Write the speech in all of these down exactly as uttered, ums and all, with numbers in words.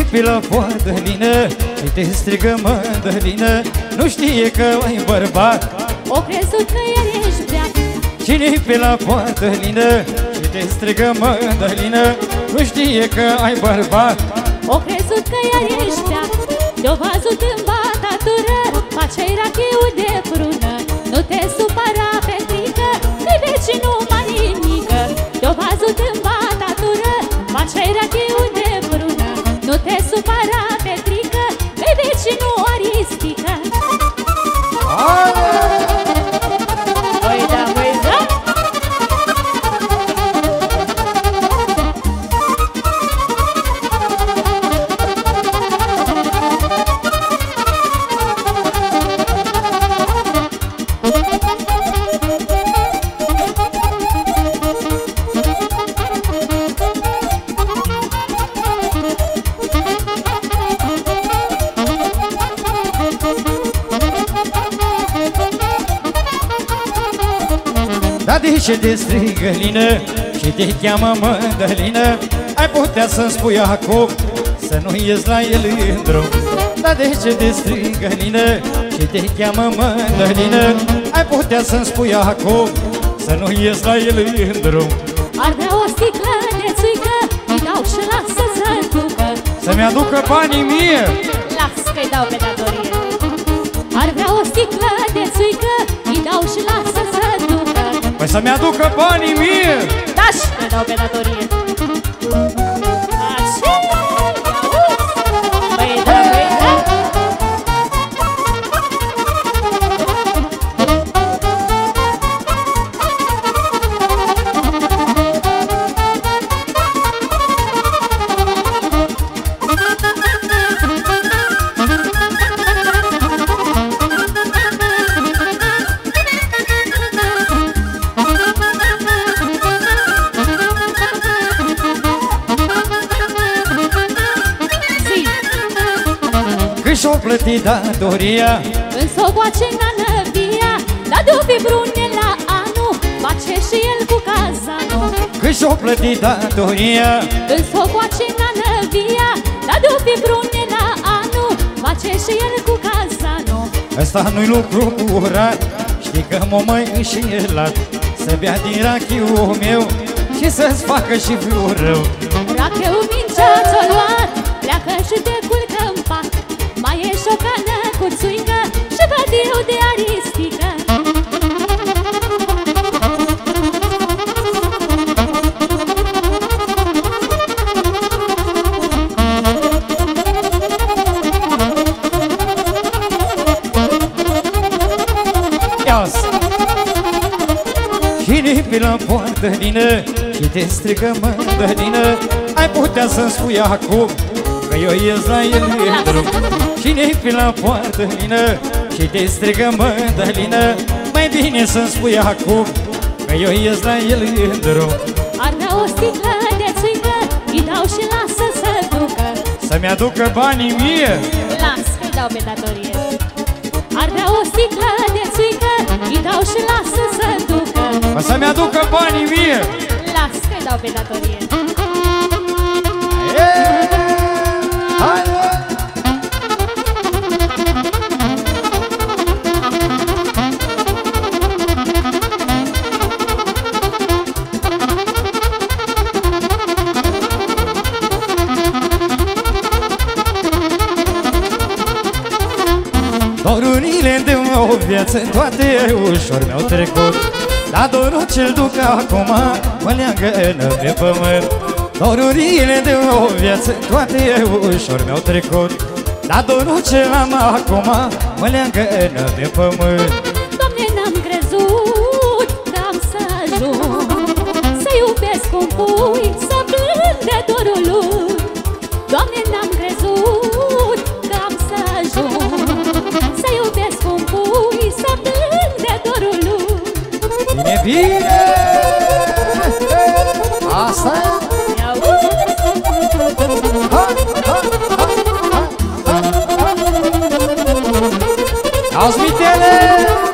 pe la poartă vină și te strigă Mădălină, nu știe că ai bărbat. O crezut că iar ești beat. Cine pe la poartă vină și te strigă Mădălină, nu știe că ai bărbat. O crezut că iar ești beat. Te-o văzut în batatură, face-i rachiu de prună. Nu te supăra, Petrică, că-i vecinul mai nimică. Te-o văzut în batatură, face-i rachiu de prună. Nu te supăra, Petrică, că-i vecinul Aristică. Păi da, păi da. Dar de ce te strigă Lină și te cheamă Mădălină? Ai putea să-mi spui acum să nu ies la el în drum. Dar de ce te strigă Lină și te cheamă Mădălină? Ai putea să-mi spui acum să nu ies la el în drum. Ar vrea o sticlă de țuică, îi dau și lasă să ducă. Să-mi aducă banii mie. Las că-i dau pe datorie. Ar vrea o sticlă de țuică, îi dau și lasă să ducă. Păi să-mi aducă banii mie. Da, și că-i dau pe datorie. Așa, păi da, păi da. Și-o plătit datoria Însă o boace nanăvia, dar de-o fi brune la anul, face și el cu cazanul. Că și-o plătit datoria Însă o boace nanăvia, dar de-o fi brune la anul, face și el cu cazanul. Ăsta nu-i lucru curat, știi că m-o mai înșelat. Să bea din rachiul meu și să-ți facă și vreun rău. Rachiul mincea ți-o luat, pleacă și te culcă în pat. Mai e și o cană cu țuică și bădiu de Aristică. Cine pe la poartă vină și te strigă Mădălină, ai putea să-mi spui acum că eu ies la el în drum. Cine pe la poartă vină și te strigă Mădălină, mai bine să-mi spui acum că eu ies la el în drum. Ar vrea o sticlă de țuică, îi dau și lasă să ducă. Să-mi aducă banii mie. Las că-i dau pe datorie. Ar vrea o sticlă de țuică, îi dau și lasă să ducă. Să-mi aducă banii mie. Las că-i dau pe datorie. Hai! Dorurile de o viață toate ușor mi-au trecut, dar dorul ce-l duc acum mă leagă pe pământ. Dorurile de o viață toate ușor mi-au trecut, dar dorul ce am acum mă leagă pe pământ. Doamne, n-am crezut că am să ajung să iubesc un pui, să plâng de dorul lui. Doamne, n-am crezut că am să ajung să iubesc un pui, să plâng de dorul lui. Bine, bine! Asta e! Auzi, mitele!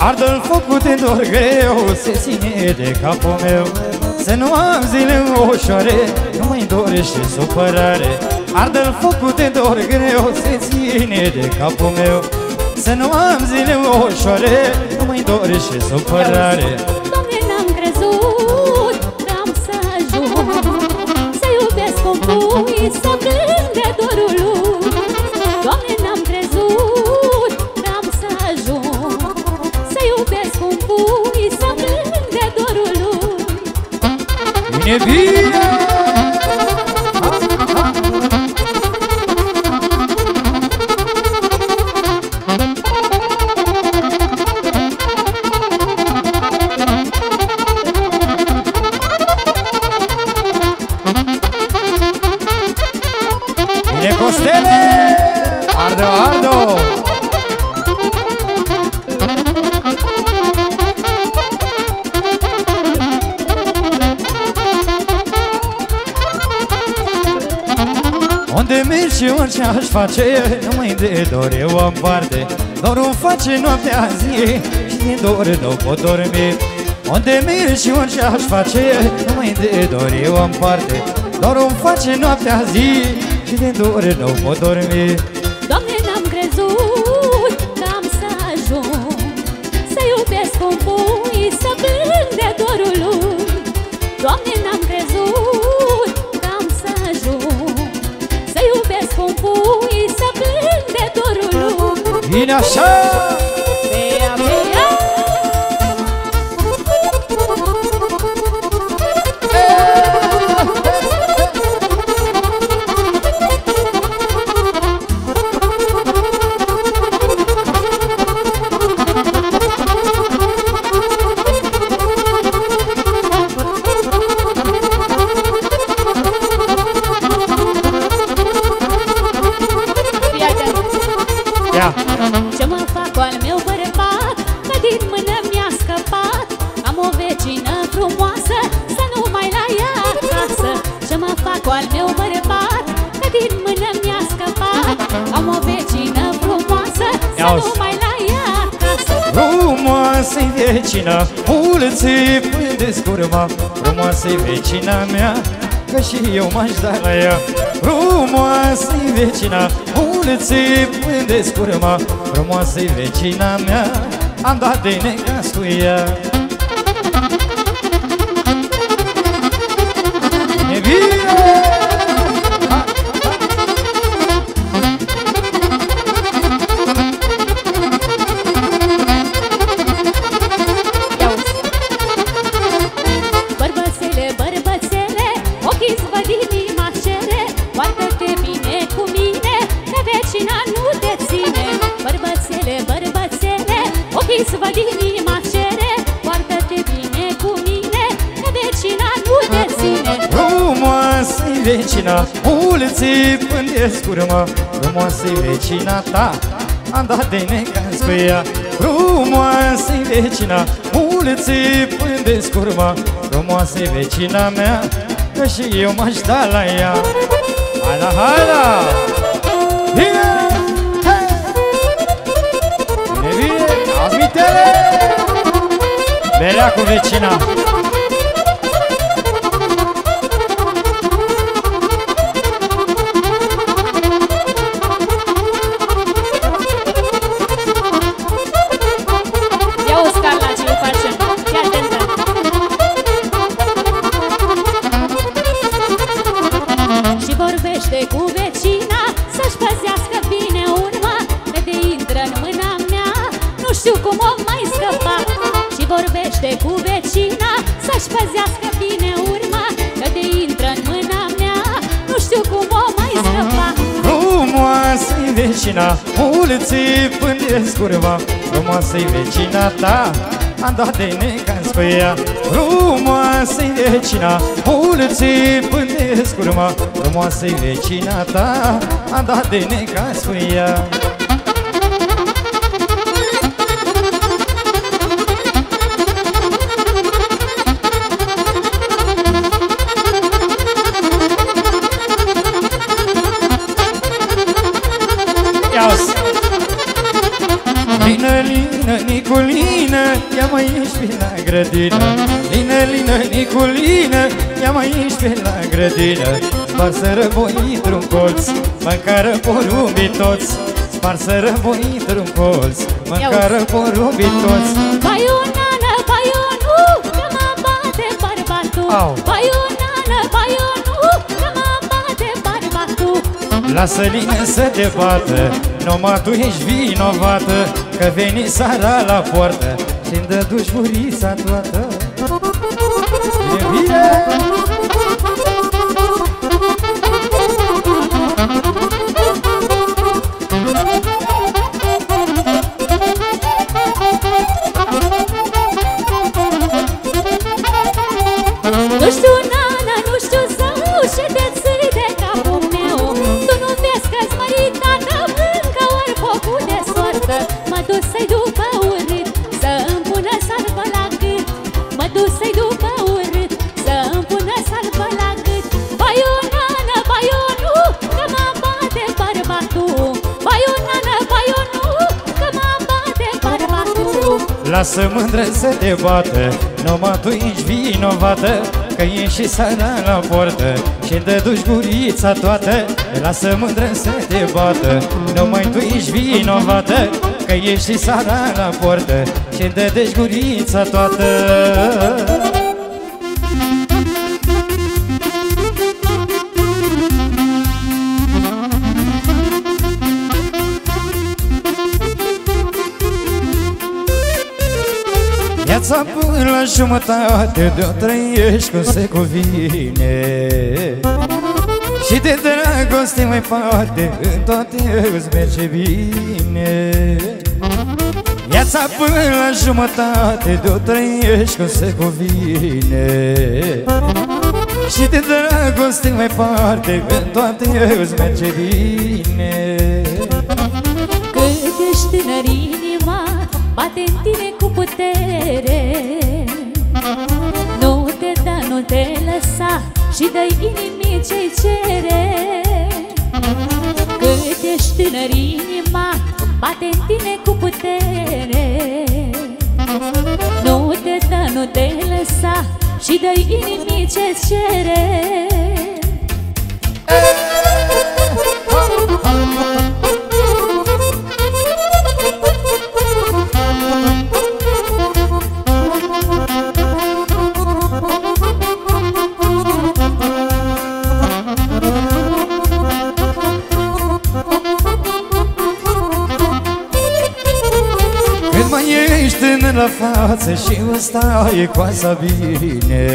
Ardă-l focul de dor greu, se ține de capul meu. Să nu am zile ușoare, nu mai dorește supărare. Ardă-l focul de dor greu, se ține de capul meu. Să nu am zile ușoare, nu mai dorește supărare. Doamne, n-am crezut că am să ajung să iubesc compui, să plâng de dorul lui. Doamne, n-am crezut că am să ajung să iubesc compui, să plâng de dorul lui. Bine, bine! Bine, Costele! Ardo, ardo! Unde mergi și orice aș face, numai de dor eu am parte. Dorul face noaptea zi și de dor nu pot dormi. Unde mergi și orice aș face, numai de dor eu am parte. Dorul face noaptea zi și de dor nu pot dormi. Doamne, n-am crezut că am să ajung să iubesc compui, să plâng de dorul lui. Doamne, n-am crezut că am să ajung să iubesc compui, să plâng de dorul lui. Bine așa! Bea, bea! Ce mă fac cu al meu bărbat, că din mână mi-a scăpat? Am o vecină frumoasă, să nu mai la ea acasă. Ce mă fac cu al meu bărbat, că din mână mi-a scăpat? Am o vecină frumoasă, să nu mai la ea acasă. Frumoasă-i vecina, mulți-i pânde-ți curma. Frumoasă-i vecina mea, că și eu m-aș da la ea. Frumoasă-i vecina, mulți-i pânde-ți curma. Frumoasă-i vecina mea, am dat de necas cu ea. E bine! Bărbățele, bărbățele, ochii-ți văd inima cere. Poartă-te bine cu mine, că vecina nu te ține. Bărbățele, bărbățele, ochii-ți văd inima cere. Poartă-te bine cu mine, că vecina nu te ține. Frumoasă-i vecina, mulți-i pânde-ți curma. Frumoasă-i vecina ta, am dat de necaz cu ea. Frumoasă-i vecina, mulți-i pânde-ți curma. Frumoasă-i vecina mea, că și eu m-aș da la ea. Haida, haida! Bine! Hey! Bine, bine! Azi mitele! Belea cu vecina! Ia o scarla ce o facem, fii atentă! Și vorbește cu vecina, să-și păzească bine urma, că de intră în mâna mea, nu știu cum o mai scăpa. Și vorbește cu vecina, să-și păzească bine urma, că de intră în mâna mea, nu știu cum o mai scăpa. Frumoasă-i vecina, mulți-i pânde-ți curma. Frumoasă-i vecina ta, am dat de necaz cu ea. Frumoasă-i vecina, mulți-i pânde-ți curma. Frumoasă-i vecina ta, am dat de necaz cu ea. Lină, lină, Nicolină, ia mai ești pe la grădină. Lină, lină, Niculină, ia mai ești pe la grădină. Sparsă răboi într-un colț, măcară porumbii toți. Sparsă răboi într-un colț, măcară porumbii toți. Bai o nană, bai o nu, că mă bate bărbatul. Bai o nană, bai o nu, că mă bate bărbatul. Lasă lină să te bată, numai tu ești vinovată, că veni sara la poartă și-mi dă dușmurița toată. Bine, bine! Nu știu, nana, nu știu zău, și te ții de capul meu. Tu nu vezi că-s măritată, încă ori focul de soartă. Mă duc să-i după urât, să-mi pună salvă la gât. Mă duc să-i după urât, să-mi pună salvă la gât. Bai o nană, bai o nu, că mă bate bărbatul. Bai o nană, bai o nu, că mă bate bărbatul. Lasă mândră să te bată, numai tu ești vinovată, că ieși și sara la poartă și-mi dă dușmurița toată. Lasă mândră să te bată, numai tu ești vinovată, că ieși și sara la poartă și-mi dă dușmurița toată. Viața până la jumătate de-o trăiești cum se cuvine, și de dragoste mai parte în toate îți merge bine. Viața până la jumătate de-o trăiești cum se cuvine, și de dragoste mai parte în toate îți merge bine. Cât ești tânăr, inima bate-n tine cu putere. Nu te da, nu te lăsa și dă-i inimii ce-i cere. Cât ești tânăr, inima bate-n tine cu putere. Nu te da, nu te lăsa și dă-i inimii ce-ți cere. Ești tânăr la față și îți stai coasa bine,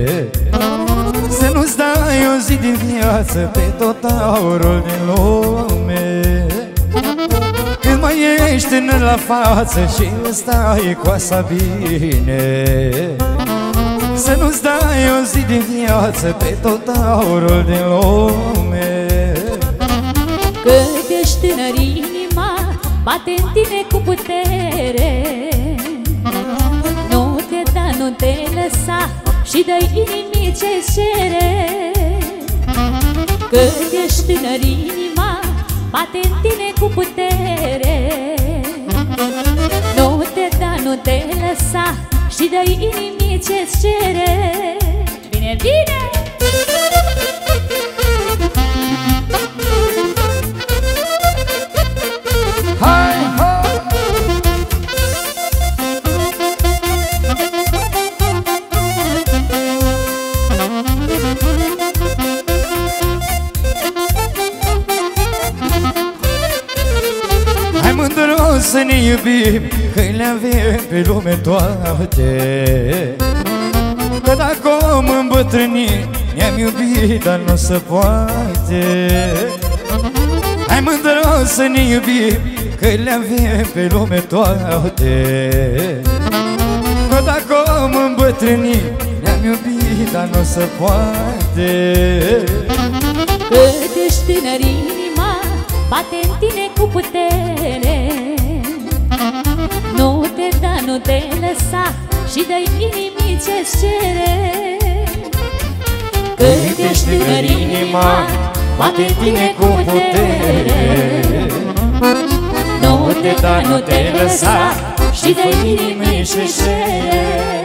să nu stai o zi din viață pe tot aurul din lume. Când mai ești tânăr la față și îți stai coasa bine, să nu stai o zi din viață pe tot aurul din lume. Cât ești tânăr, inima bate-n tine cu putere. Nu te da, nu te lăsa și dă-i inimii ce-ți cere. Cât ești tânăr, inima bate-n tine cu putere. Nu te da, nu te lăsa și dă-i inimii ce-ți cere. Bine, bine! Hai, hai! Hai mândru să ne iubim, că le avem pe lume toate. Că dacă om îmbătrânit ne-am iubit, dar nu se poate. Hai mândru să ne iubim, că le avem pe lume toate. Că dacă om îmbătrânit ne-am iubit, dar nu se poate. Cât ești tânăr, inima bate-n tine cu putere. Nu te da, nu te lăsa și dă-i inimii ce-ți cere. Cât ești tânăr, inima bate-n tine cu putere. Nu te da, nu te lăsa și de inimi șeșere.